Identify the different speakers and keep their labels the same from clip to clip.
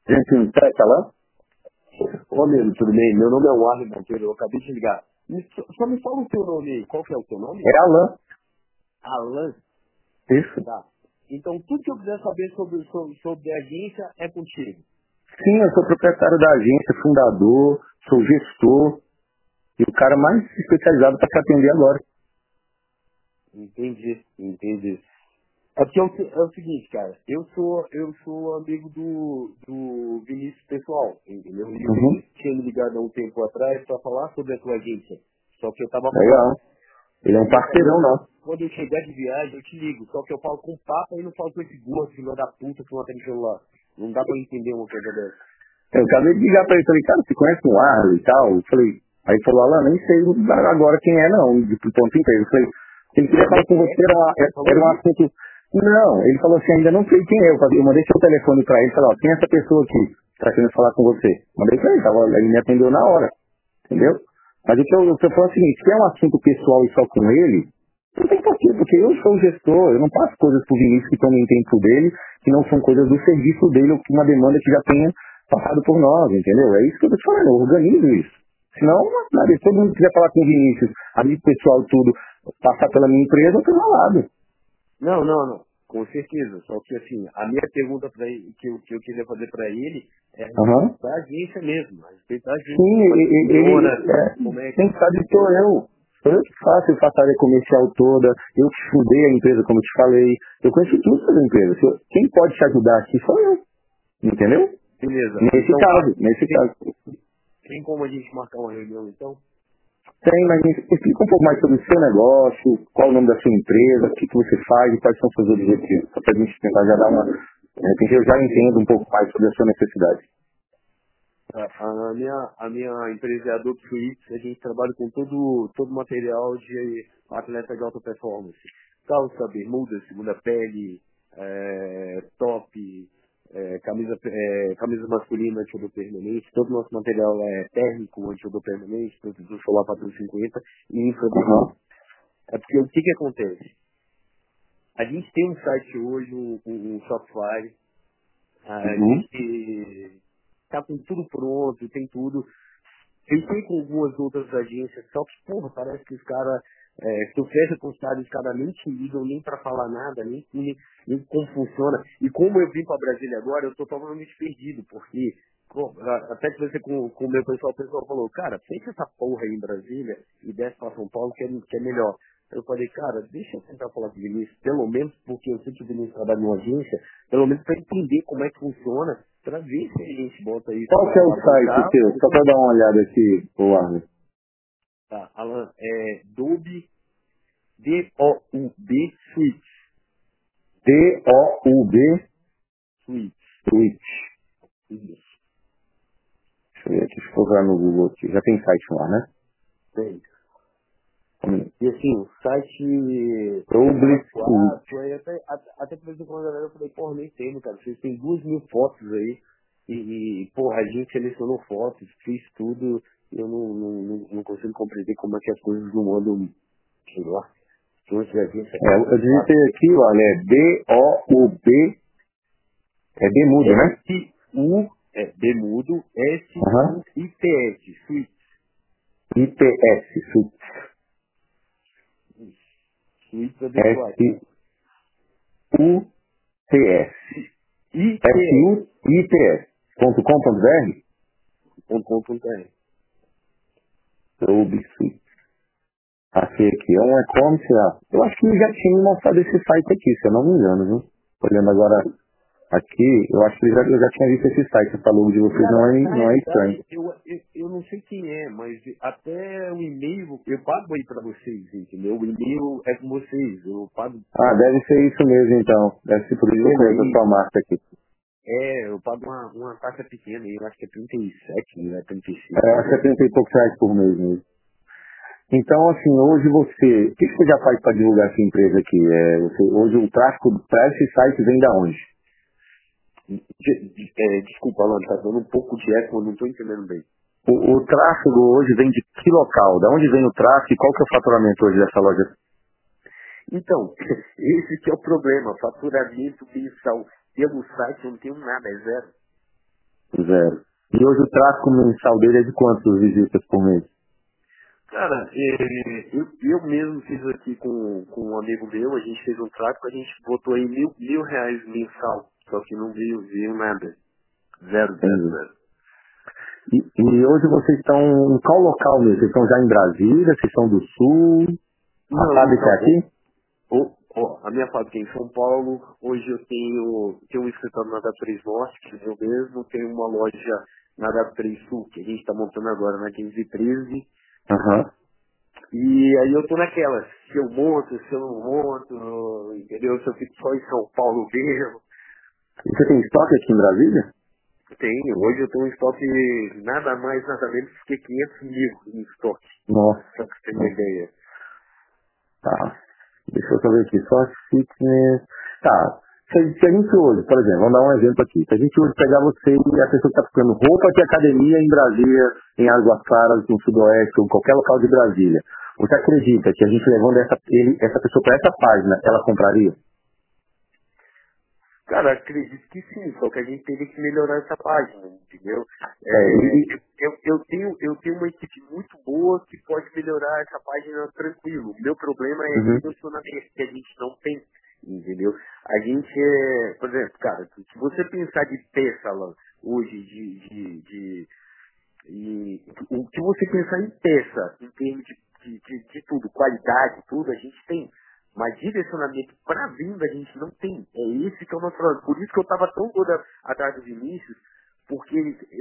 Speaker 1: Gente, não tá falando?
Speaker 2: Ô, amigo, tudo bem? Meu nome é Warren Monteiro, eu acabei de ligar. Só me fala o teu nome aí. Qual que é o teu nome?
Speaker 1: É Alan.
Speaker 2: Alan.
Speaker 1: Isso.
Speaker 2: Tá. Então, tudo que eu quiser saber sobre a agência é contigo.
Speaker 1: Sim, eu sou proprietário da agência, fundador, sou gestor e o cara mais especializado para te atender agora.
Speaker 2: Entendi. É porque é o seguinte, cara, eu sou amigo do Vinícius pessoal, entendeu? E o
Speaker 1: Uhum.
Speaker 2: Vinícius tinha me ligado há um tempo atrás para falar sobre a tua agência. Só que eu tava fora.
Speaker 1: Legal. Ele é um
Speaker 2: Aí ele
Speaker 1: parceirão
Speaker 2: falou,
Speaker 1: nosso.
Speaker 2: quando eu chegar de viagem, eu te ligo. Só que eu falo com o Papa e não falo com esse gordo, filho da puta, que não atende celular. Não dá pra entender uma coisa dessa.
Speaker 1: Eu acabei de ligar para ele, falei, cara, você conhece o Arlo e tal? Eu falei, aí ele falou, Alan, nem sei agora quem é não, de ponto inteiro. Eu falei, ele queria falar com você,
Speaker 2: Ele falou
Speaker 1: era um
Speaker 2: isso?
Speaker 1: assunto. Não, ele falou assim, ainda não sei quem é. Eu mandei seu telefone para ele, falei, ó, quem é essa pessoa aqui que tá querendo falar com você? Mandei para ele, ele me atendeu na hora. Entendeu? Mas o que eu falo é o seguinte, se é um assunto pessoal e só com ele, não tem porquê, porque eu sou o gestor, eu não passo coisas pro Vinícius que tomem tempo dele, que não são coisas do serviço dele ou que uma demanda que já tenha passado por nós, entendeu? É isso que eu tô te falando, eu organizo isso. Senão, nada, se todo mundo quiser falar com o Vinícius, amigo pessoal, tudo, passar pela minha empresa, eu tô enrolado.
Speaker 2: Não. Com certeza. Só que assim, a minha pergunta pra ele, que eu queria fazer pra ele é a
Speaker 1: Aham.
Speaker 2: respeito da agência mesmo. A respeito da agência.
Speaker 1: Sim,
Speaker 2: Como é que funciona, como é que.
Speaker 1: quem sabe sou eu. Sou eu que faço, eu faço a área comercial toda, eu que fundei a empresa, como eu te falei, eu conheço tudo sobre a empresa. Quem pode te ajudar aqui sou eu, entendeu?
Speaker 2: Beleza.
Speaker 1: Nesse
Speaker 2: Então,
Speaker 1: caso, nesse caso.
Speaker 2: tem como a gente marcar uma reunião então?
Speaker 1: Tem, mas me explica um pouco mais sobre o seu negócio, qual o nome da sua empresa, o que, que você faz e quais são os seus objetivos. Só pra gente tentar já dar uma. Eu já entendo um pouco mais sobre a sua necessidade.
Speaker 2: A minha empresa é a Adobe Suites, a gente trabalha com todo material de atleta de alta performance. Calça, bermuda, segunda pele, top, camisa masculina anti-odor permanente, todo o nosso material é térmico anti-odor permanente, protetor solar 450 e infravermelho.
Speaker 1: Aham.
Speaker 2: É porque o que acontece? A gente tem um site hoje, um Shopify, a
Speaker 1: Uhum.
Speaker 2: gente tá com tudo pronto, tem tudo. Tentei com algumas outras agências, só que, porra, parece que os caras, tu fecha com os caras, os caras nem te ligam, nem pra falar nada, nem como funciona. E como eu vim pra Brasília agora, eu tô totalmente perdido, porque, pô, até que você com o meu pessoal, o pessoal falou, cara, fecha essa porra aí em Brasília e desce pra São Paulo, que é melhor. Eu falei, cara, deixa eu tentar falar com o Vinícius, pelo menos porque eu sei que o Vinícius trabalha numa agência, pelo menos pra entender como é que funciona, pra ver se a gente bota isso
Speaker 1: Qual
Speaker 2: pra
Speaker 1: que é o site
Speaker 2: alavancar
Speaker 1: seu?
Speaker 2: ou
Speaker 1: Só
Speaker 2: não.
Speaker 1: para dar uma olhada aqui, o Arno.
Speaker 2: Tá, Alan, Doub, D-O-U-B, Suites.
Speaker 1: DOUB
Speaker 2: Suites.
Speaker 1: Switch.
Speaker 2: Isso.
Speaker 1: Deixa eu ver aqui, deixa eu procurar no Google aqui. Já tem site lá, né?
Speaker 2: Bem.
Speaker 1: Hum.
Speaker 2: E assim, o site
Speaker 1: Doble Switch.
Speaker 2: 4, aí até que vez em quando a galera eu falei, porra, nem entendo, cara. Vocês têm 2.000 fotos aí. Porra, a gente selecionou fotos, fiz tudo. E eu não consigo compreender como é que as coisas não andam, sei lá. Se eu tivesse
Speaker 1: Eu digitei aqui, olha, é DOUB, é D mudo, né?
Speaker 2: S-U, Bemudo,
Speaker 1: Aham.
Speaker 2: S-U-I-T-S, Suíte.
Speaker 1: IPS, Switch.
Speaker 2: Suíte adequado.
Speaker 1: S-U-T-S.
Speaker 2: I-T-S,
Speaker 1: S-U-I-T-S. .com.br?
Speaker 2: .com.br.
Speaker 1: Doube Switch. Achei aqui, é um e-commerce, eu acho que já tinha me mostrado esse site aqui, se eu não me engano, viu? Olhando agora aqui, eu acho que eu já tinha visto esse site, essa logo de vocês
Speaker 2: Cara, na
Speaker 1: não é estranho.
Speaker 2: realidade, eu não sei quem é, mas até o e-mail, eu pago aí pra vocês, entendeu? O e-mail é com vocês, eu pago,
Speaker 1: Ah, deve ser isso mesmo então. Deve ser por isso que eu
Speaker 2: pequeno
Speaker 1: conheço a
Speaker 2: aí,
Speaker 1: sua marca aqui.
Speaker 2: eu pago uma taxa pequena aí, eu acho que é 37, né?
Speaker 1: É,
Speaker 2: 35,
Speaker 1: acho que é 30 e poucos reais por mês mesmo. Então, assim, hoje o que você já faz para divulgar essa empresa aqui? Hoje o tráfego para esse site vem da onde?
Speaker 2: Desculpa, Alan, tá dando um pouco de eco, eu não tô entendendo bem.
Speaker 1: O tráfego hoje vem de que local? Da onde vem o tráfego e qual que é o faturamento hoje dessa loja?
Speaker 2: Então, esse que é o problema, faturamento mensal. Pelo site eu não tenho nada, é zero.
Speaker 1: Zero. E hoje o tráfego mensal dele é de quantos visitas por mês?
Speaker 2: Cara, eu mesmo fiz aqui com um amigo meu, a gente fez um tráfico, a gente botou aí mil reais mensal, só que não veio nada. Zero, zero, zero.
Speaker 1: E hoje vocês estão em qual local mesmo? Vocês estão já em Brasília? Vocês estão do Sul? A fábrica é aqui?
Speaker 2: A minha fábrica é em São Paulo. Hoje eu tenho um escritório na W3 Norte, que é eu mesmo, tenho uma loja na W3 Sul, que a gente está montando agora na 1513.
Speaker 1: Aham.
Speaker 2: E aí eu tô naquela, se eu monto, se eu não monto, entendeu? Se eu fico só em São Paulo mesmo.
Speaker 1: E você tem estoque aqui em Brasília?
Speaker 2: Tenho, hoje eu tenho um estoque nada mais, nada menos que 500 mil em estoque.
Speaker 1: Nossa.
Speaker 2: Só pra você ter uma ideia.
Speaker 1: Tá. Deixa eu só ver aqui. Só fitness. Tá. Se a gente hoje, por exemplo, vamos dar um exemplo aqui. Se a gente hoje pegar você e a pessoa que está procurando roupa de academia em Brasília, em Águas Claras, no Sudoeste, ou em qualquer local de Brasília, você acredita que a gente levando essa pessoa para essa página, ela compraria?
Speaker 2: Cara, acredito que sim, só que a gente teria que melhorar essa página, entendeu? Eu tenho uma equipe muito boa que pode melhorar essa página tranquilo. O meu problema é o direcionamento que a gente não tem, entendeu? A gente por exemplo, cara, se você pensar de peça lá, hoje, e o que você pensar em peça, em termos de tudo, qualidade, tudo, a gente tem. Mas direcionamento para venda a gente não tem. É esse que é o nosso problema. Por isso que eu estava tão todo atrás do Vinícius, porque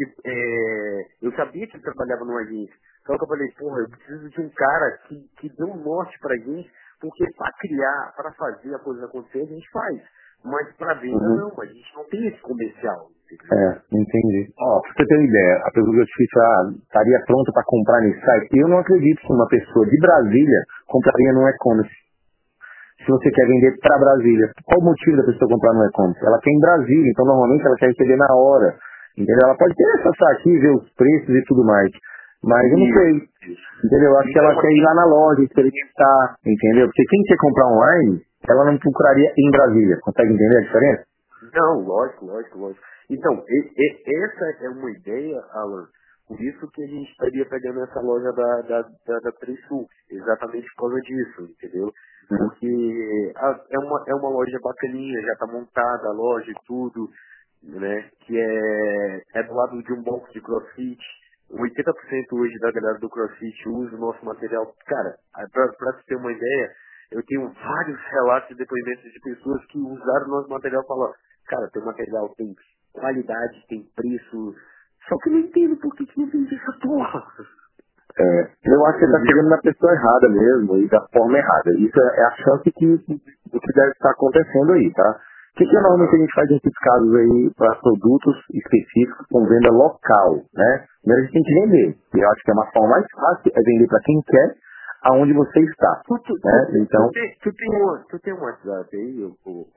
Speaker 2: eu sabia que ele trabalhava numa agência. Então eu falei, porra, eu preciso de um cara que dê um norte pra gente, porque para criar, para fazer a coisa acontecer, a gente faz. Mas para venda não, a gente não tem esse comercial. Entendeu?
Speaker 1: Entendi. Ó, pra você ter uma ideia, a pergunta que eu te fiz, estaria pronta para comprar nesse site? Eu não acredito que uma pessoa de Brasília compraria no e-commerce. Se você quer vender para Brasília, qual o motivo da pessoa comprar no e-commerce? Ela quer em Brasília, então normalmente ela quer receber na hora. Entendeu? Ela pode ter acessar aqui, ver os preços e tudo mais. Mas eu não sei. Entendeu? Eu acho que ela quer ir lá na loja, experimentar, entendeu? Porque quem quer comprar online, ela não procuraria em Brasília. Consegue entender a diferença?
Speaker 2: Não, lógico. Então, essa é uma ideia, Alan, por isso que a gente estaria pegando essa loja da Trisul, exatamente por causa disso, entendeu? Porque é uma loja bacaninha, já está montada a loja e tudo, né? Que é do lado de um box de CrossFit. 80% hoje da galera do CrossFit usa o nosso material. Cara, pra você ter uma ideia, eu tenho vários relatos e depoimentos de pessoas que usaram o nosso material e falaram, cara, teu material tem qualidade, tem preço, só que eu não entendo por que não vende essa porra.
Speaker 1: Eu acho que você está chegando na pessoa errada mesmo e da forma errada. Isso é a chance do que deve estar acontecendo aí, tá? O que normalmente a gente faz nesses casos aí para produtos específicos com venda local, né? Primeiro a gente tem que vender. E eu acho que é uma forma mais fácil é vender para quem quer, aonde você está. Né? Então,
Speaker 2: Tu tem um WhatsApp aí?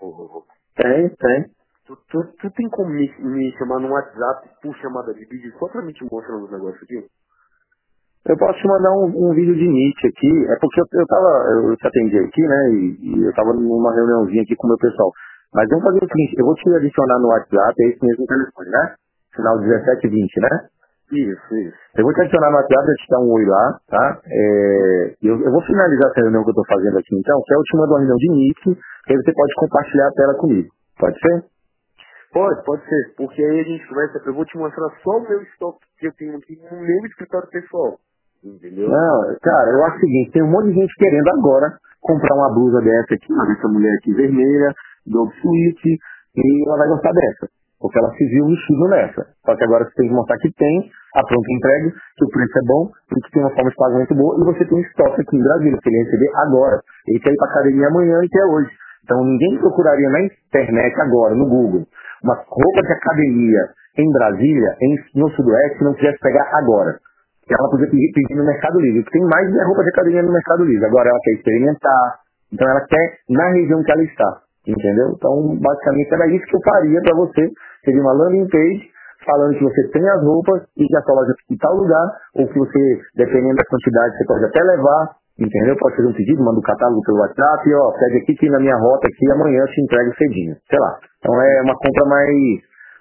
Speaker 1: tem.
Speaker 2: Tu tem como me chamar no WhatsApp por chamada de vídeo só pra me te mostrar os negócios aqui?
Speaker 1: Eu posso te mandar um vídeo de Nietzsche aqui, é porque eu te atendi aqui, né, e eu tava numa reuniãozinha aqui com o meu pessoal. Mas vamos fazer o seguinte, eu vou te adicionar no WhatsApp, é esse mesmo telefone, né? Final 1720, né?
Speaker 2: Isso.
Speaker 1: Eu vou te adicionar no WhatsApp, eu te dar um oi lá, tá? Eu vou finalizar essa reunião que eu tô fazendo aqui então, que é a última reunião de Nietzsche, que aí você pode compartilhar a tela comigo. Pode ser?
Speaker 2: Pode ser, porque aí a gente conversa, eu vou te mostrar só o meu estoque que eu tenho aqui no meu escritório pessoal. Entendeu?
Speaker 1: Não, cara, eu acho o seguinte, tem um monte de gente querendo agora comprar uma blusa dessa aqui, essa mulher aqui vermelha, do suíte, e ela vai gostar dessa, porque ela se viu vestido nessa. Só que agora você tem que mostrar que tem a pronta entrega, que o preço é bom, que tem uma forma de pagamento boa, e você tem um estoque aqui em Brasília, que ele receber agora. Ele quer ir pra academia amanhã e quer hoje. Então ninguém procuraria na internet agora, no Google, uma roupa de academia em Brasília, no Sudoeste, se não quisesse pegar agora. Ela podia pedir no Mercado Livre, porque tem mais de roupa de academia no Mercado Livre. Agora ela quer experimentar, então ela quer na região que ela está, entendeu? Então, basicamente, era isso que eu faria para você. Seria uma landing page falando que você tem as roupas e que a sua loja fica em tal lugar, ou que você, dependendo da quantidade, você pode até levar, entendeu? Pode fazer um pedido, manda um catálogo pelo WhatsApp, e, pede aqui que na minha rota aqui, amanhã eu te entrego cedinho, sei lá. Então é uma compra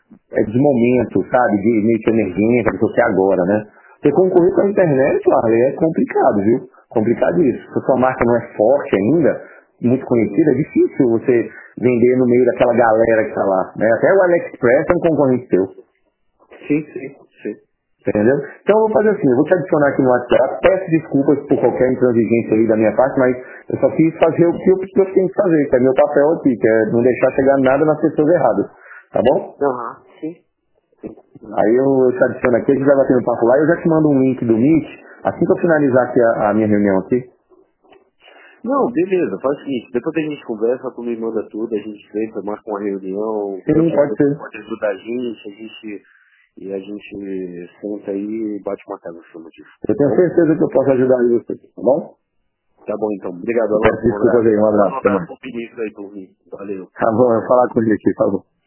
Speaker 1: de momento, sabe? De meio que emergência, que eu quero agora, né? Você concorrer com a internet, Arley, é complicado, viu? Complicadíssimo. Se a sua marca não é forte ainda, muito conhecida, é difícil você vender no meio daquela galera que tá lá, né? Até o AliExpress é um concorrente seu.
Speaker 2: Sim.
Speaker 1: Entendeu? Então eu vou fazer assim, eu vou te adicionar aqui no WhatsApp, peço desculpas por qualquer intransigência aí da minha parte, mas eu só quis fazer o que eu tenho que fazer, que é meu papel aqui, que é não deixar chegar nada nas pessoas erradas, tá bom?
Speaker 2: Sim.
Speaker 1: Aí eu te adiciono aqui, a gente vai bater no papo lá e eu já te mando um link do Meet, assim que eu finalizar aqui a minha reunião aqui.
Speaker 2: Não, beleza, faz o seguinte, depois que a gente conversa, tu me manda tudo, a gente senta, marca uma reunião, vê o
Speaker 1: Sim,
Speaker 2: que
Speaker 1: pode
Speaker 2: você
Speaker 1: ser.
Speaker 2: pode ajudar a gente senta aí e bate uma casa em cima disso,
Speaker 1: Eu
Speaker 2: tá
Speaker 1: tenho
Speaker 2: bom?
Speaker 1: certeza que eu posso ajudar você, tá bom?
Speaker 2: Tá bom então, obrigado,
Speaker 1: Eu peço
Speaker 2: Alan, um
Speaker 1: desculpas
Speaker 2: abraço.
Speaker 1: aí, um
Speaker 2: Manda um
Speaker 1: abraço, até
Speaker 2: abraço
Speaker 1: mais.
Speaker 2: pro Vinícius aí por mim, valeu.
Speaker 1: Tá bom, eu vou falar com ele aqui, tá bom.